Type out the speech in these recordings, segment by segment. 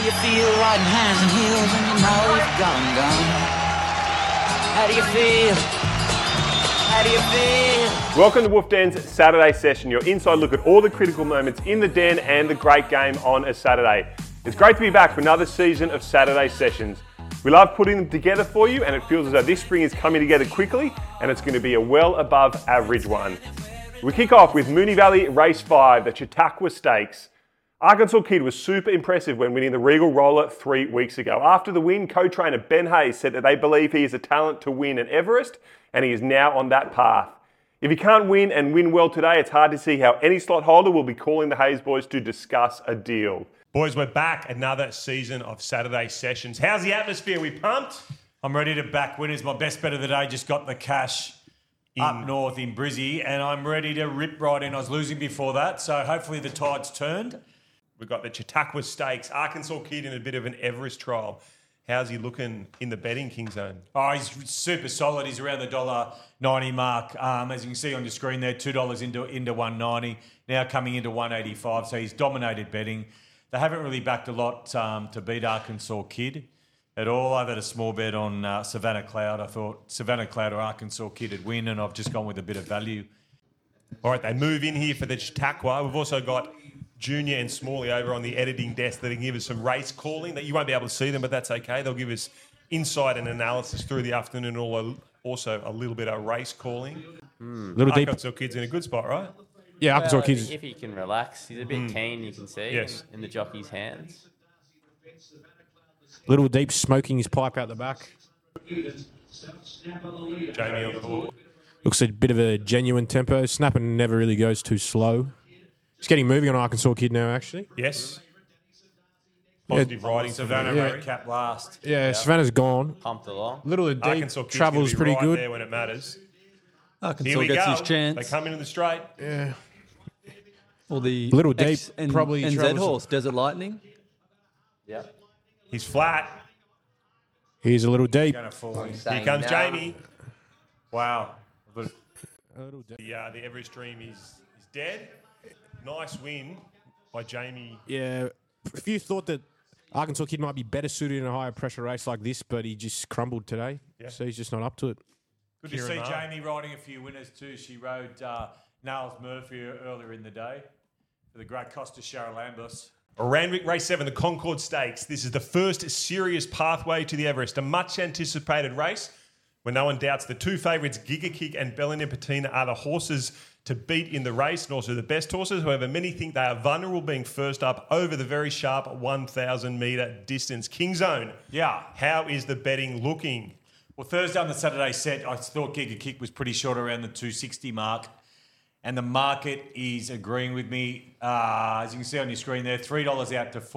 you feel riding hands and heels and you know you've gone? How do you feel? How do you feel? Welcome to Wolf Den's Saturday session, your inside look at all the critical moments in the den and the great game on a Saturday. It's great to be back for another season of Saturday sessions. We love putting them together for you, and it feels as though this spring is coming together quickly and it's going to be a well above average one. We kick off with Moonee Valley Race 5, the Chautauqua Stakes. Arkansas Kid was super impressive when winning the Regal Roller 3 weeks ago. After the win, co-trainer Ben Hayes said that they believe he is a talent to win at Everest, and he is now on that path. If he can't win and win well today, it's hard to see how any slot holder will be calling the Hayes boys to discuss a deal. Boys, we're back. Another season of Saturday sessions. How's the atmosphere? We pumped? I'm ready to back winners. My best bet of the day just got the cash up north in Brizzy, and I'm ready to rip right in. I was losing before that, so hopefully the tide's turned. We've got the Chautauqua Stakes. Arkansas Kid in a bit of an Everest trial. How's he looking in the betting, King Zone? Oh, he's super solid. He's around the $1.90 mark. As you can see on your screen there, $2 into $1.90, now coming into $1.85. So he's dominated betting. They haven't really backed a lot to beat Arkansas Kid at all. I've had a small bet on Savannah Cloud. I thought Savannah Cloud or Arkansas Kid would win, and I've just gone with a bit of value. All right, they move in here for the Chautauqua. We've also got Junior and Smalley over on the editing desk that can give us some race calling. That you won't be able to see them, but that's okay. They'll give us insight and analysis through the afternoon, and also a little bit of race calling. Little deep. Arkansas Kid's in a good spot, right? Yeah, Arkansas Kids. If he can relax, he's a bit keen, you can see, Yes. in the jockey's hands. Little deep, smoking his pipe out the back. Jamie on the board. Looks a bit of a genuine tempo. Snapping never really goes too slow. He's getting moving on Arkansas Kid now, actually. Yes. Positive riding. Savannah Yeah. rate cap last. Yeah, Savannah's gone. Pumped along. Little deep, Arkansas Kid's travels gonna be pretty right good. there when it matters. Arkansas Here we gets go. his chance. They come into the straight. Yeah. Or the Little deep, ex- probably NZ travels- horse, Desert Lightning. Yeah. He's flat. He's a little deep. Going to fall in. Here comes Jamie. Wow. A little deep. The Everest Dream is dead. Nice win by Jamie. Yeah. A few thought that Arkansas Kid might be better suited in a higher pressure race like this, but he just crumbled today. Yeah. So he's just not up to it. Good to Kieran see Marr. Jamie riding a few winners too. She rode Niles Murphy earlier in the day for the great Costa Charalambos. Randwick Race 7, the Concord Stakes. This is the first serious pathway to the Everest, a much anticipated race where no one doubts the two favourites, Giga Kick and Bella Nipotina, are the horses to beat in the race and also the best horses. However, many think they are vulnerable being first up over the very sharp 1,000 metre distance. King Zone. Yeah. How is the betting looking? Well, Thursday on the Saturday set, I thought Giga Kick was pretty short around the 260 mark. And the market is agreeing with me. As you can see on your screen there, $3 out to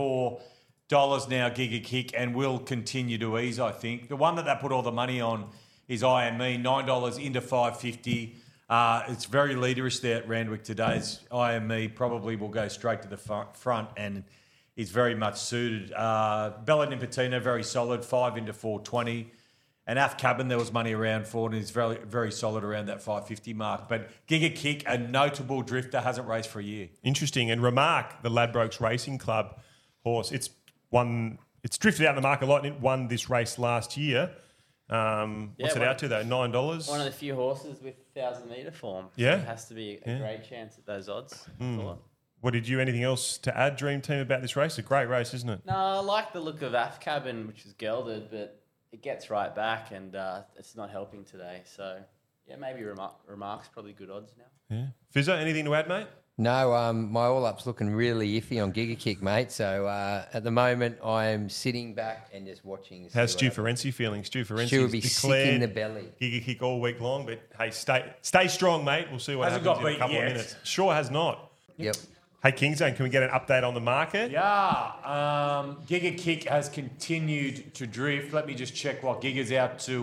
$4 now, Giga Kick, and will continue to ease, I think. The one that they put all the money on is IME, $9 into $5.50. It's very leaderish there at Randwick today's IME. Probably will go straight to the front and is very much suited. Bella Nipotina, very solid, 5 into $4.20. And Af Cabin, there was money around for, and he's very, very solid around that $5.50 mark. But Giga Kick, a notable drifter, hasn't raced for a year. Interesting. And Remark, the Ladbrokes Racing Club horse, it's drifted out in the market a lot, and it won this race last year. What's it out to, though? $9? One of the few horses with 1,000 metre form. Yeah? So it has to be a great chance at those odds. I thought. What did you, anything else to add, Dream Team, about this race? A great race, isn't it? No, I like the look of Af Cabin, which is gelded, but it gets right back, and it's not helping today. So, yeah, maybe Remark's probably good odds now. Yeah. Fizzer, anything to add, mate? No, my all-up's looking really iffy on Giga Kick, mate. So at the moment, I'm sitting back and just watching. to see How's what Stu happens. Ferenczi feeling? Stu Ferenczi Stu will be sick in the belly. Giga Kick all week long, but hey, stay strong, mate. We'll see what Hasn't happens got in a couple beat of yet. minutes. Sure has not. Yep. Hey, Kingzone, can we get an update on the market? Yeah, Giga Kick has continued to drift. Let me just check what Giga's out to.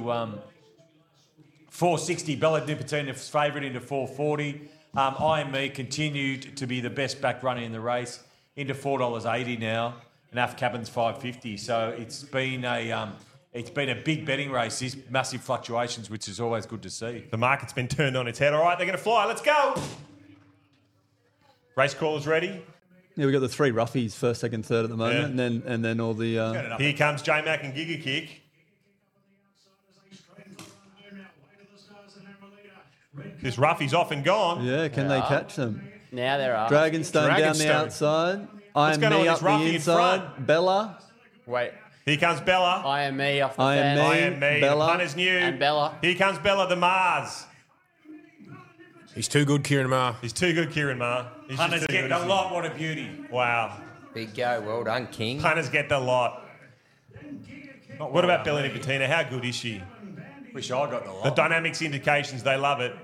460, Bella Nipotina's favourite into 440. IME continued to be the best back runner in the race into $4.80 now, and Af Cabin's $5.50. So it's been a big betting race. These massive fluctuations, which is always good to see. The market's been turned on its head. All right, they're going to fly. Let's go. Race callers ready? Yeah, we got the three roughies, first, second, third at the moment, Yeah. and then all the. Here comes J-Mac and Giga Kick. This roughie's off and gone. Yeah, can they catch them? Now there are. Dragonstone down the Dragonstone. outside. I am going on me with up this the roughie in inside. front? Bella. Wait. Here comes Bella. I am me off the I am fence. me. I am me. Bella. The punter's new. And Bella. Here comes Bella the Mars. He's too good, Kieran Maher. He's too good, Kieran Maher. He's just Hunter's too getting good, a isn't lot. What a beauty. he? Wow. Big go. Well done, King. Punters get the lot. What about Bella Nicotina? How good is she? Wish I got the The lot. dynamics indications, they love it.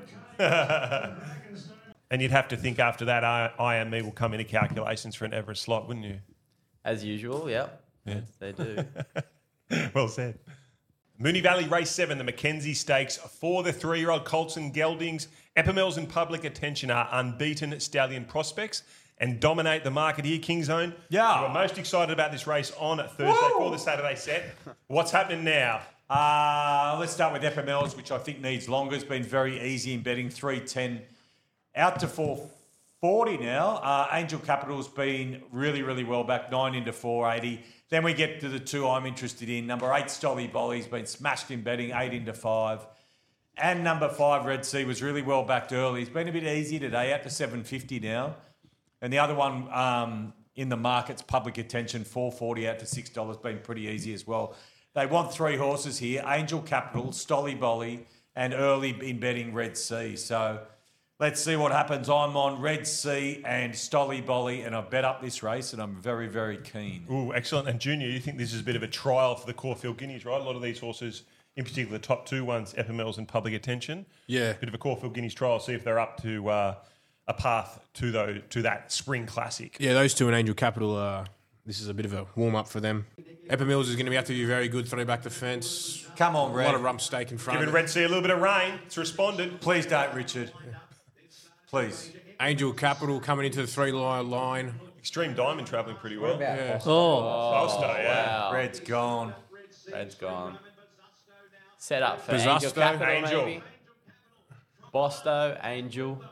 And you'd have to think after that, I am me will come into calculations for an Everest slot, wouldn't you? As usual, yep. Yeah. Yes, they do. Well said. Moonee Valley Race 7, the Mackenzie Stakes. For the 3-year-old Colts and Geldings, Epimels in public attention are unbeaten stallion prospects and dominate the market here, Kingzone. Yeah. You are most excited about this race on Thursday for the Saturday set. What's happening now? Let's start with FMLs, which I think needs longer. It's been very easy in betting. 310 out to 440 now. Angel Capital's been really, really well back. 9 into 480. Then we get to the two I'm interested in. Number 8, Stolly Bolly's been smashed in betting. 8 into 5. And number 5, Red Sea, was really well backed early. It's been a bit easy today. Out to 750 now. And the other one in the market's public attention, 440 out to $6, been pretty easy as well. They want 3 horses here, Angel Capital, Stolly Bolly, and early in betting Red Sea. So let's see what happens. I'm on Red Sea and Stolly Bolly, and I've bet up this race, and I'm very, very keen. Ooh, excellent. And Junior, you think this is a bit of a trial for the Caulfield Guineas, right? A lot of these horses, in particular the top 2 ones, Epimels and public attention. Yeah. Bit of a Caulfield Guineas trial, see if they're up to a path to that spring classic. Yeah, those two in Angel Capital, this is a bit of a warm-up for them. Epimels is going to have to be very good, throw back the fence. Come on, A Red. lot of rump stake in front Giving of it. Red Sea a little bit of rain. It's responded. Please don't, Richard. Please. Angel Capital coming into the 3-line. Extreme Diamond travelling pretty well. Oh, Foster, yeah. Wow. Red's gone. Red's gone. Set up for Busasto. Angel Capital, Angel. maybe. Bosto, Angel.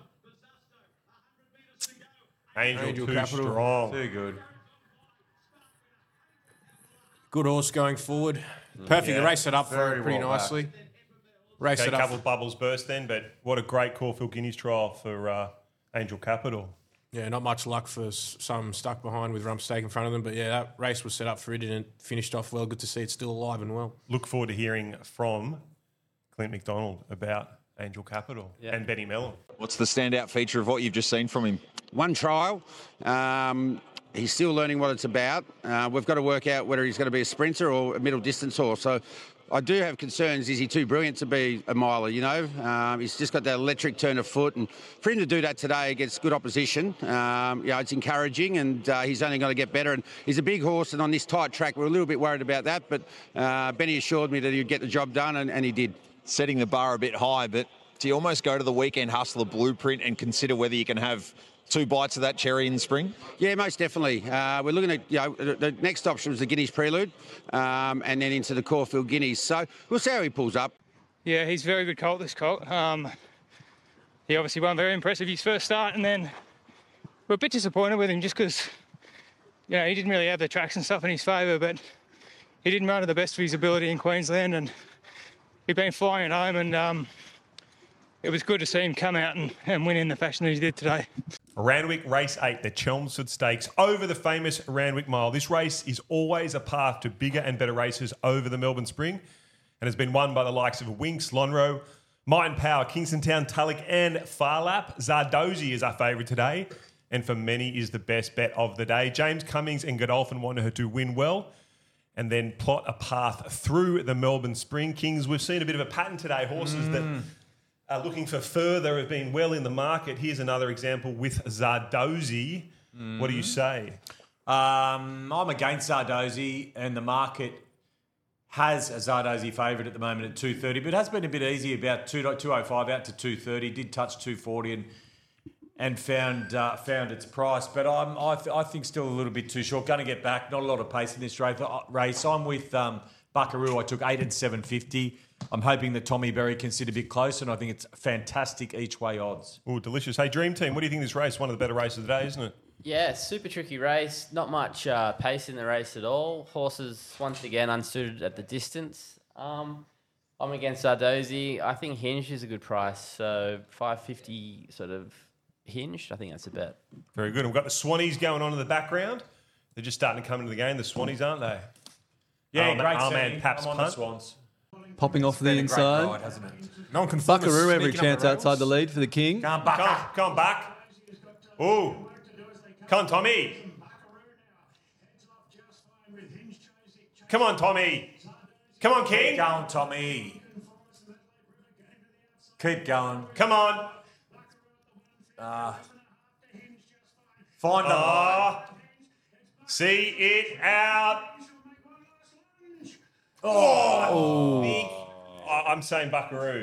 Angel too Capital. strong. Too good. Good horse going forward. Perfect. Yeah. The race set up for Very it pretty well nicely. Race Okay, set a up. couple of bubbles burst then, but what a great Caulfield Guineas trial for Angel Capital. Yeah, not much luck for some stuck behind with rump stake in front of them. But yeah, that race was set up for it and it finished off well. Good to see it's still alive and well. Look forward to hearing from Clint McDonald about Angel Capital and Benny Mellon. What's the standout feature of what you've just seen from him? One trial. He's still learning what it's about. We've got to work out whether he's going to be a sprinter or a middle distance horse. So I do have concerns. Is he too brilliant to be a miler, you know? He's just got that electric turn of foot. And for him to do that today against good opposition, it's encouraging and he's only going to get better. And he's a big horse and on this tight track, we're a little bit worried about that. But Benny assured me that he'd get the job done and he did. Setting the bar a bit high, but do you almost go to the Weekend Hustler blueprint and consider whether you can have 2 bites of that cherry in the spring? Yeah, most definitely. We're looking at, the next option was the Guineas Prelude and then into the Caulfield Guineas. So we'll see how he pulls up. Yeah, he's a very good colt, this colt. He obviously won very impressive his first start, and then we're a bit disappointed with him just because, he didn't really have the tracks and stuff in his favour, but he didn't run to the best of his ability in Queensland, and he'd been flying at home, and it was good to see him come out and win in the fashion that he did today. Randwick Race 8, the Chelmsford Stakes, over the famous Randwick Mile. This race is always a path to bigger and better races over the Melbourne Spring and has been won by the likes of Winks, Lonhro, Might and Power, Kingston Town, Tulloch and Farlap. Zardozi is our favourite today and for many is the best bet of the day. James Cummings and Godolphin want her to win well and then plot a path through the Melbourne Spring. Kings, we've seen a bit of a pattern today. Horses that are looking for further have been well in the market. Here's another example with Zardozi. What do you say? I'm against Zardozi, and the market has a Zardozi favourite at the moment at 230, but it has been a bit easy, about 205 out to 230. Did touch 240 and found its price, but I think still a little bit too short. Going to get back. Not a lot of pace in this race. I'm with Buckaroo. I took 8 at 750. I'm hoping that Tommy Berry can sit a bit close, and I think it's fantastic each way odds. Oh, delicious. Hey, Dream Team, what do you think of this race? One of the better races of the day, isn't it? Yeah, super tricky race. Not much pace in the race at all. Horses, once again, unsuited at the distance. I'm against Zardozi. I think Hinged is a good price. So $5.50 sort of Hinged. I think that's a bet. Very good. We've got the Swannies going on in the background. They're just starting to come into the game, the Swannies, aren't they? Yeah, great Armand setting. Pap's I'm on the punt. Swans. Popping off the Been a great inside. ride, hasn't it? Buckaroo every chance outside the lead for the King. Come on, Bucker. Come on, back. Ooh. Come on, Tommy. Come on, Tommy. Come on, King. Keep going, Tommy. Keep going. Come on. Find the line. See it out. I'm saying Buckaroo.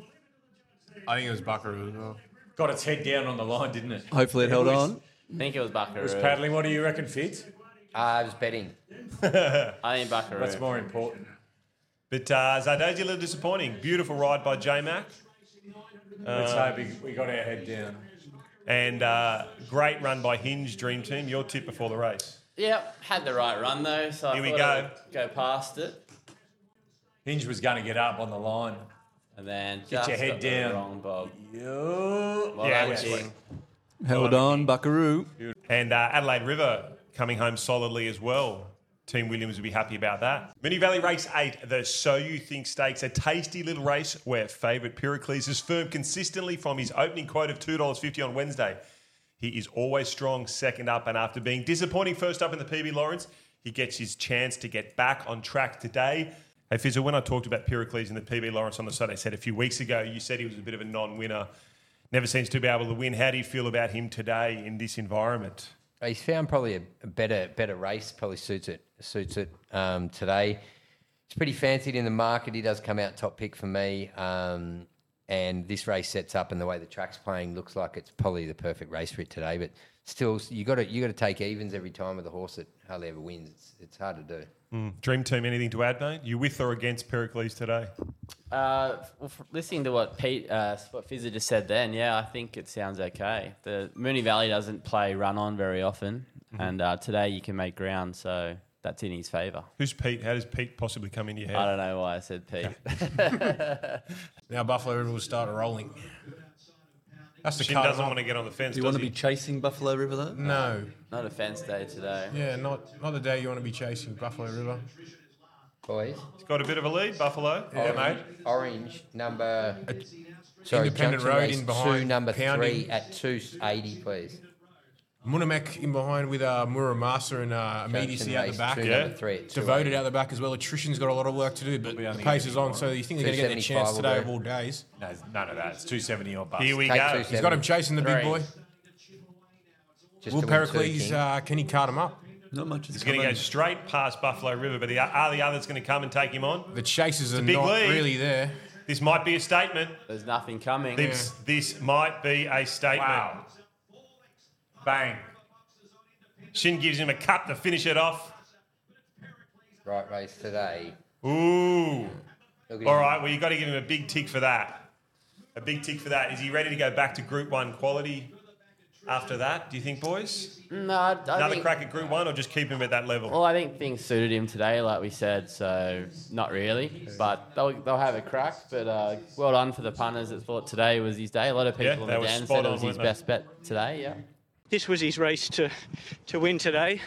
I think it was Buckaroo as well. Got its head down on the line, didn't it? Hopefully it held on. I think it was Buckaroo. It was paddling. What do you reckon, Fitz? I was betting. I think Buckaroo. That's more important. But Zardozi a little disappointing. Beautiful ride by J-Mac. Let's hope we got our head down. And great run by Hinge Dream Team. Your tip before the race. Yep, had the right run though, so Here I we thought go. I would go past it. Hinge was going to get up on the line. And then Get just your head got the down. wrong Bob. Well Yeah, done, it's King. Held on, Buckaroo. And Adelaide River coming home solidly as well. Team Williams will be happy about that. Moonee Valley Race 8, the So You Think Stakes, a tasty little race where favourite Pericles is firm consistently from his opening quote of $2.50 on Wednesday. He is always strong second up, and after being disappointing first up in the PB Lawrence, he gets his chance to get back on track today. Hey Fizzer, when I talked about Pericles in the PB Lawrence on the Saturday set a few weeks ago, you said he was a bit of a non-winner. Never seems to be able to win. How do you feel about him today in this environment? He's found probably a better race. Probably suits it today. It's pretty fancied in the market. He does come out top pick for me. And this race sets up, and the way the track's playing looks like it's probably the perfect race for it today. But still, you got to take evens every time with a horse that hardly ever wins. It's hard to do. Dream Team, anything to add, mate? You with or against Pericles today? Listening to what what Fizzer just said then, yeah, I think it sounds okay. The Moonee Valley doesn't play run on very often, and today you can make ground, so that's in his favour. Who's Pete? How does Pete possibly come into your head? I don't know why I said Pete. Now Buffalo River will start rolling. That's the Shin cut doesn't him want to off. get on the fence, Do you does want to he? be chasing Buffalo River though? No. Not a fence day today. Yeah, not the day you want to be chasing Buffalo River. Boys, He's got a bit of a lead, Buffalo. Yeah, mate. Orange number. Independent Junction Road race in behind, 2, number pounding. 3 at 280, please. Munamek in behind with Muramasa and immediacy out the race back. 2, Yeah. number 3 at Devoted out the back as well. Attrition's got a lot of work to do, but the pace is on, so you think they're going to get their 275 chance will today do. of all days. No, none of that. It's 270 or bust. Here we Take go. 270. He's got him chasing the big 3. boy. Just Will to win 2, Pericles, King. can he cart him up? Not much. He's going to go straight past Buffalo River, but are the others going to come and take him on? The chasers are big not lead. really there. This might be a statement. There's nothing coming. This might be a statement. Wow. Bang. Shin gives him a cut to finish it off. Right race today. Ooh. Look at All him. right, well, you've got to give him a big tick for that. A big tick for that. Is he ready to go back to Group 1 quality after that, do you think, boys? No, I Another think, crack at Group 1 or just keep him at that level? well, I think things suited him today, like we said, so not really. But they'll have a crack. But well done for the punters that thought today was his day. A lot of Yeah, people they in were the den spot said it on, was his weren't they? best bet today, yeah. This was his race to win today.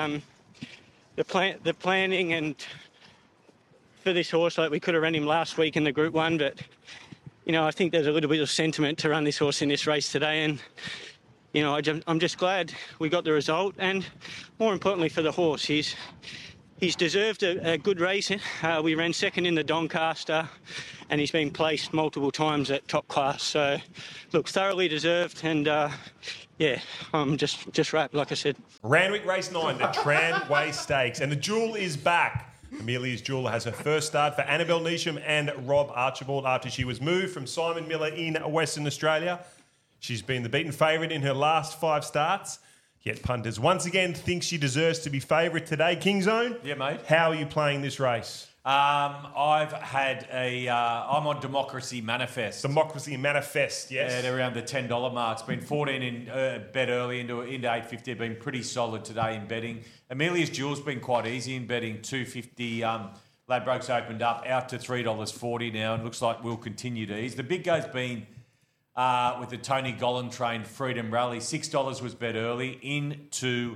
The planning and for this horse, like we could have run him last week in the Group 1, but I think there's a little bit of sentiment to run this horse in this race today, and I'm just glad we got the result, and more importantly for the horse, he's deserved a good race. We ran second in the Doncaster, and he's been placed multiple times at top class. So, look, thoroughly deserved, and I'm just wrapped, like I said. Randwick Race 9, the Tramway Stakes. And the Jewel is back. Amelia's Jewel has her first start for Annabelle Neesham and Rob Archibald after she was moved from Simon Miller in Western Australia. She's been the beaten favourite in her last 5 starts. Yet punters once again think she deserves to be favourite today. Kingzone? Yeah, mate. How are you playing this race? I've had I'm on Democracy Manifest. Democracy Manifest, yes. At around the $10 mark. It's been 14 in bet early into 850. Been pretty solid today in betting. Amelia's Jewel's been quite easy in betting. 250. Ladbrokes opened up out to $3.40 now, and looks like we'll continue to ease. The big go's been with the Tony Gollan trained Freedom Rally. $6 was bet early into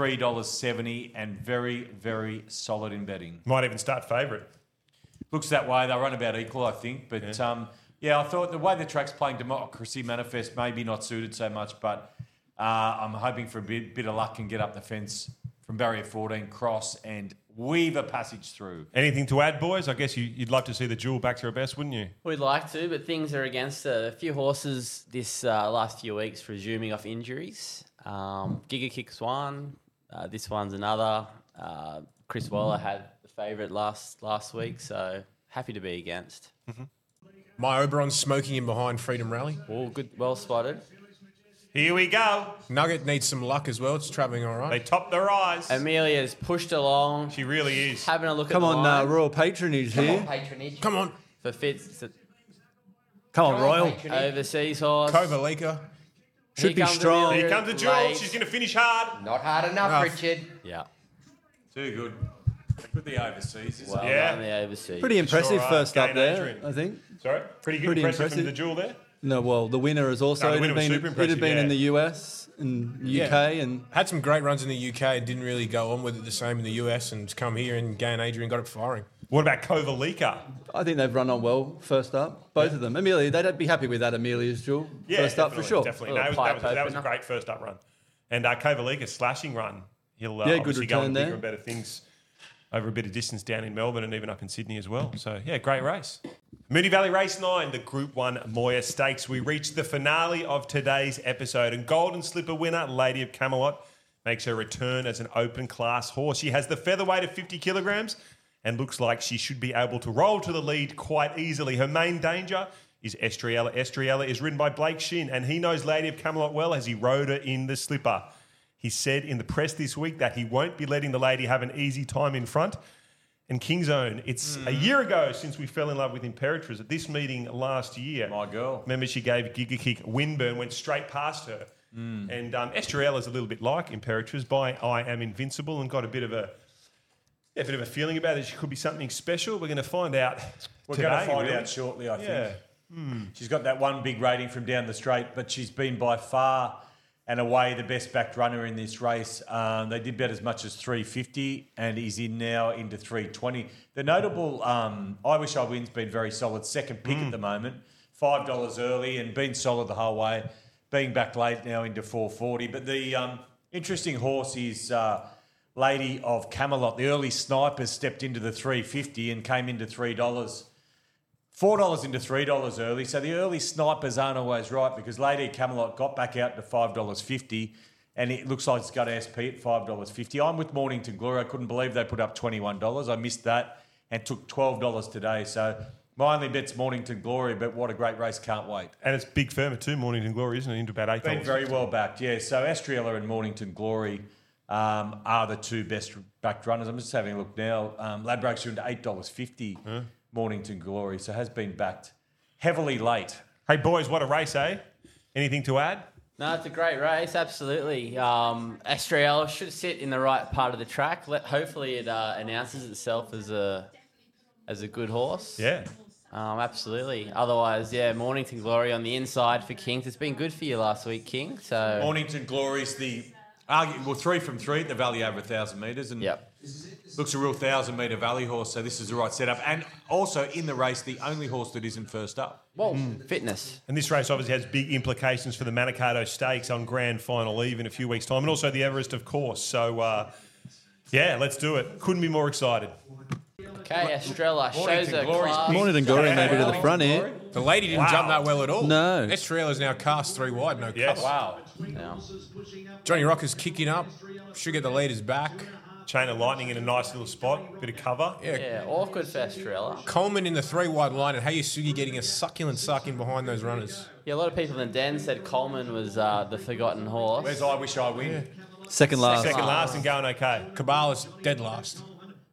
$3.70, and very, very solid in betting. Might even start favourite. Looks that way. They run about equal, I think. But I thought the way the track's playing Democracy Manifest maybe not suited so much, but I'm hoping for a bit of luck and get up the fence from barrier 14, cross, and weave a passage through. Anything to add, boys? I guess you'd love to see the Jewel back to her best, wouldn't you? We'd like to, but things are against a few horses this last few weeks resuming off injuries. Giga Kick's one. This one's another. Chris Waller had the favourite last week, so happy to be against. Mm-hmm. My Oberon's smoking in behind Freedom Rally. Oh, good, well spotted. Here we go. Nugget needs some luck as well. It's travelling all right. They topped their eyes. Amelia's pushed along. She really is. Having a look Come at the on, line. Royal Patronage Come here. on, patronage. Come on. For Fitz. Come on, Royal. patronage. Overseas horse. Kovalika. Should be comes strong. Amelia, Here comes the Jewel. late. She's going to finish hard. Not hard enough, Richard. Yeah. Too good. With the overseas, isn't Well it? Yeah. done, the overseas. Pretty impressive Sure are. first up Gain there, Adrian. I think. Sorry? Pretty good. Pretty Impressive from impressive. the Jewel there. No, well, the winner is also No, the it winner had was been, super it had impressive, been in yeah. the US and UK and Had some great runs in the UK and didn't really go on with it the same in the US, and come here and Gain Adrian got it firing. What about Kovalika? I think they've run on well first up, both of them. Amelia, they'd be happy with that Amelia's Jewel first up for sure. Definitely. Little No, pipe that was a opener. great first up run. And Kovalika's slashing run. He'll Yeah, good obviously go return and bigger there. and better things over a bit of distance down in Melbourne and even up in Sydney as well. So, yeah, great race. Moonee Valley Race 9, the Group 1 Moya Stakes. We reached the finale of today's episode, and Golden Slipper winner, Lady of Camelot, makes her return as an open class horse. She has the featherweight of 50 kilograms and looks like she should be able to roll to the lead quite easily. Her main danger is Estriella. Estriella is ridden by Blake Shin, and he knows Lady of Camelot well as he rode her in the slipper. He said in the press this week that he won't be letting the lady have an easy time in front. And King's Own, it's a year ago since we fell in love with Imperatrice at this meeting last year. My girl. Remember, she gave Giga Kick Windburn, went straight past her. And Estriella's a little bit like Imperatrice by I Am Invincible, and got a bit of a feeling about it. She could be something special. We're going to find out. We're today, going to find really. out shortly, I think. Yeah. She's got that one big rating from down the straight, but she's been by far and away the best backed runner in this race. They did bet as much as 350 and he's in now into 320. The notable I Wish I Win's been very solid. Second pick at the moment. $5 early and been solid the whole way. Being back late now into 440. But the interesting horse is Lady of Camelot. The early snipers stepped into the 350 and came into $3. $4 into $3 early. So the early snipers aren't always right, because Lady of Camelot got back out to $5.50 and it looks like it's got SP at $5.50. I'm with Mornington Glory. I couldn't believe they put up $21. I missed that and took $12 today. So my only bet's Mornington Glory, but what a great race. Can't wait. And it's big firmer too, Mornington Glory, isn't it? Into about $8. Been very well backed, yeah. So Estriella and Mornington Glory are the two best backed runners. I'm just having a look now. Ladbrokes are into $8.50. Mornington Glory, so has been backed heavily late. Hey, boys, what a race, eh? Anything to add? No, it's a great race, absolutely. Estriella should sit in the right part of the track. Hopefully it announces itself as a good horse. Yeah. Absolutely. Otherwise, yeah, Mornington Glory on the inside for Kings. It's been good for you last week, King. So Mornington Glory's the well, 3 from 3 at the Valley over 1,000 metres, and looks a real 1,000-metre Valley horse. So this is the right setup, and also in the race, the only horse that isn't first up. Well, fitness. And this race obviously has big implications for the Manikato Stakes on Grand Final Eve in a few weeks' time, and also the Everest, of course. So, yeah, let's do it. Couldn't be more excited. Okay, Estrella shows her class. Mornington Glory maybe to the front here. The lady didn't jump that well at all. No. Estrella's now cast 3 wide, no cover. Wow. Yeah. Johnny Rocker's kicking up. Should get the leaders back. Chain of Lightning in a nice little spot. Bit of cover. Yeah, awkward for Estrella. Coleman in the 3 wide line, and Hayasugi getting a succulent suck in behind those runners. Yeah, a lot of people in the den said Coleman was the forgotten horse. Where's I Wish I Win? Second last. Second last and going okay. Kabbalah's dead last.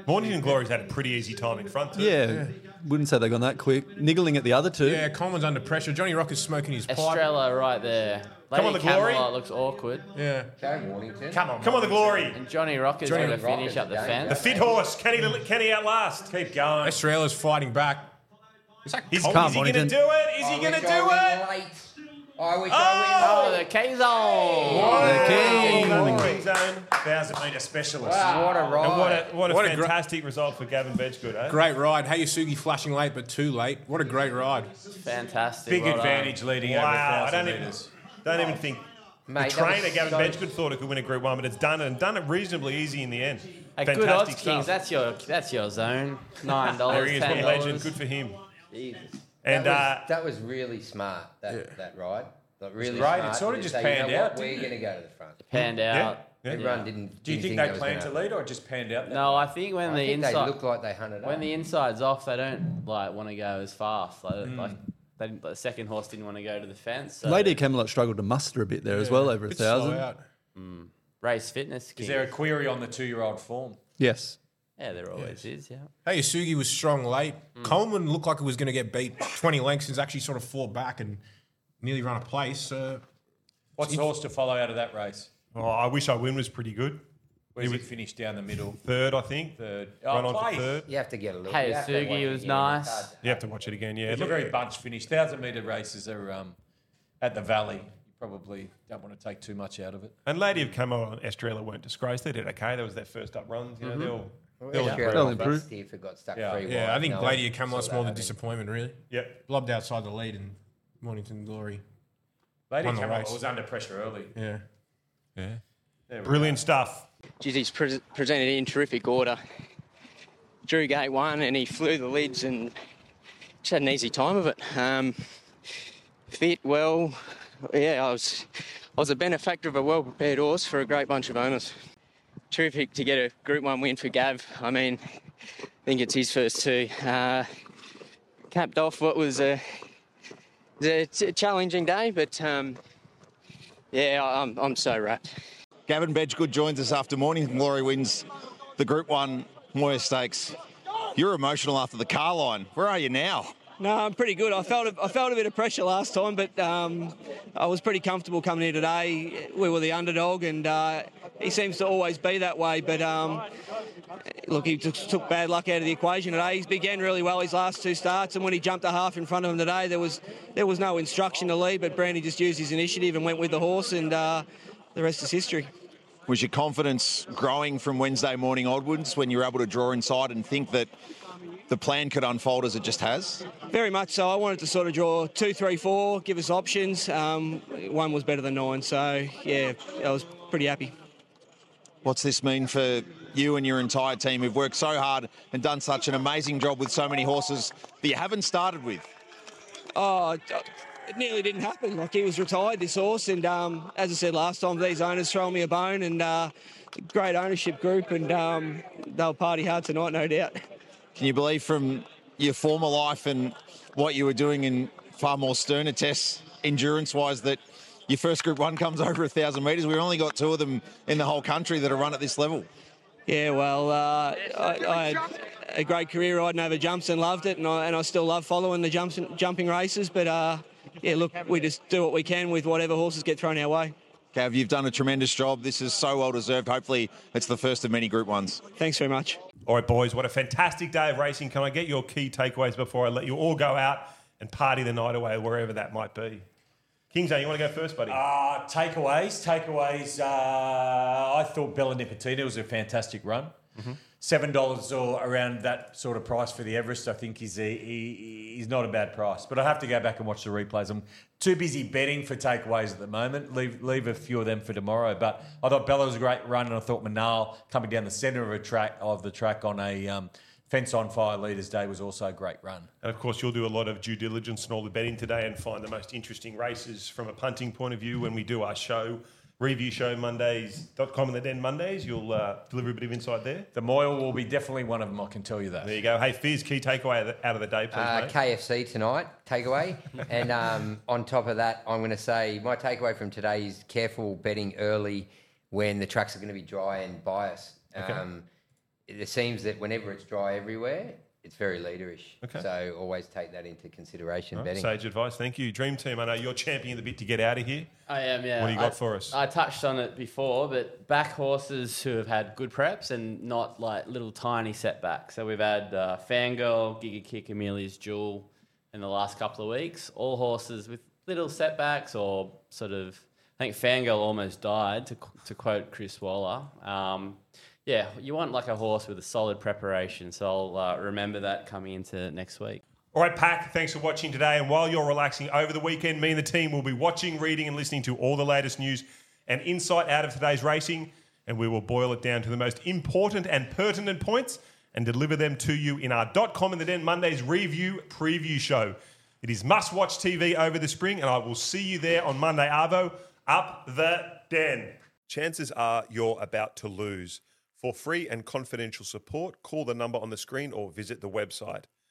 Mornington Glory's had a pretty easy time in front, too. Yeah, wouldn't say they've gone that quick. Niggling at the other two. Yeah, Coleman's under pressure. Johnny Rock is smoking his pipe. Estrella right there. Come on, the Glory. Camelot looks awkward. Yeah. Come on, the Glory. And Johnny Rock is going to finish up the fence. The fit horse. Can he outlast? Keep going. Estrella's fighting back. Is he going to do it? Is he going to do it? I wish Oh, the King Zone. The King Zone. 1,000-metre specialist. Wow. What a ride. And what a fantastic result for Gavin Bedgood, eh? Great ride. Hayasugi flashing late, but too late. What a great ride. Fantastic. Big advantage leading over 1,000 metres. Don't even think the trainer, Gavin Bedgood, thought it could win a Group 1, but it's done it reasonably easy in the end. Hey, good odds, Kings. That's your zone. $9, there he is, $10. legend. Good for him. Jesus. And that was really smart, that ride. Like really great. Smart. It sort of just say, panned out. We're going to go to the front. Panned out. Everyone didn't. Do you think they planned to lead or just panned out? No, I think when they look like they hunted when up. the inside's off, they don't want to go as fast. The second horse didn't want to go to the fence. So. Lady Camelot struggled to muster a bit there as well, over 1,000. Race fitness. Is there a query on the 2-year-old form? Yes. Yeah, there always is, yeah. Hayasugi was strong late. Coleman looked like it was going to get beat 20 lengths. He's actually sort of fought back and nearly run a place. What's the horse to follow out of that race? Oh, I wish I win was pretty good. Where's he finished down the middle? Third, I think. Third. Run on to third. You have to get a look. Hayasugi was nice. You have to watch it again, yeah. It's a very bunch finish. 1,000-metre races are at the Valley. You probably don't want to take too much out of it. And Lady of Camo and Estrella weren't disgraced. They did okay. That was their first up runs. You know, They'll improve. If it got stuck free Yeah, I think no, Lady of Camelot's more the disappointment, really. Yep. Blubbed outside the lead in Mornington Glory. Lady of Camelot was under pressure early. Yeah. Brilliant stuff. Geez, he's presented in terrific order. Drew gate 1 and he flew the lids and just had an easy time of it. Fit well. Yeah, I was a benefactor of a well-prepared horse for a great bunch of owners. Terrific to get a Group 1 win for Gav. I mean, I think it's his first two. Capped off what was a challenging day, but I'm so wrapped. Gavin Bedgood joins us after Mornington Glory wins the Group 1 Moir Stakes. You're emotional after the car line. Where are you now? No, I'm pretty good. I felt a bit of pressure last time, but I was pretty comfortable coming here today. We were the underdog, and he seems to always be that way. But look, he took bad luck out of the equation today. He began really well his last two starts, and when he jumped a half in front of him today, there was no instruction to lead. But Brandy just used his initiative and went with the horse, and the rest is history. Was your confidence growing from Wednesday morning onwards when you were able to draw inside and think that the plan could unfold as it just has? Very much so. I wanted to sort of draw 2, 3, 4, give us options. 1 was better than 9, so yeah, I was pretty happy. What's this mean for you and your entire team who've worked so hard and done such an amazing job with so many horses that you haven't started with? Oh, it nearly didn't happen. Like, he was retired, this horse, and as I said last time, these owners throw me a bone, and great ownership group, and they'll party hard tonight, no doubt. Can you believe from your former life and what you were doing in far more sterner tests, endurance-wise, that your first Group 1 comes over 1,000 metres? We've only got 2 of them in the whole country that are run at this level. Yeah, well, I had a great career riding over jumps and loved it, and I still love following the jumping races. But, yeah, look, we just do what we can with whatever horses get thrown our way. Gav, you've done a tremendous job. This is so well-deserved. Hopefully it's the first of many Group 1s. Thanks very much. All right, boys, what a fantastic day of racing. Can I get your key takeaways before I let you all go out and party the night away, wherever that might be? Kingsley, you want to go first, buddy? Takeaways. I thought Bella Nipotina was a fantastic run. Mm-hmm. $7 or around that sort of price for the Everest, I think is not a bad price. But I have to go back and watch the replays. I'm too busy betting for takeaways at the moment. Leave a few of them for tomorrow. But I thought Bella was a great run, and I thought Manal coming down the centre of the track on a Fence on Fire Leaders Day was also a great run. And of course, you'll do a lot of due diligence and all the betting today and find the most interesting races from a punting point of view when we do our show. Review show Mondays.com and the Den Mondays. You'll deliver a bit of insight there. The Moyle will be definitely one of them, I can tell you that. There you go. Hey, Fizz, key takeaway out of the day, please, mate. KFC tonight, takeaway. And on top of that, I'm going to say my takeaway from today is careful betting early when the tracks are going to be dry and biased. Okay. it seems that whenever it's dry everywhere, it's very leaderish. Okay. So always take that into consideration Right, betting. sage advice. Thank you. Dream Team, I know you're championing the bit to get out of here. I am, yeah. What do you got for us? I touched on it before, but back horses who have had good preps and not like little tiny setbacks. So we've had Fangirl, Giga Kick, Amelia's Jewel in the last couple of weeks. All horses with little setbacks or sort of, I think Fangirl almost died, to quote Chris Waller. Yeah, you want like a horse with a solid preparation. So I'll remember that coming into next week. All right, Pack, thanks for watching today. And while you're relaxing over the weekend, me and the team will be watching, reading and listening to all the latest news and insight out of today's racing. And we will boil it down to the most important and pertinent points and deliver them to you in our .com in the Den Mondays review preview show. It is must-watch TV over the spring, and I will see you there on Monday. Arvo, up the Den. Chances are you're about to lose. For free and confidential support, call the number on the screen or visit the website.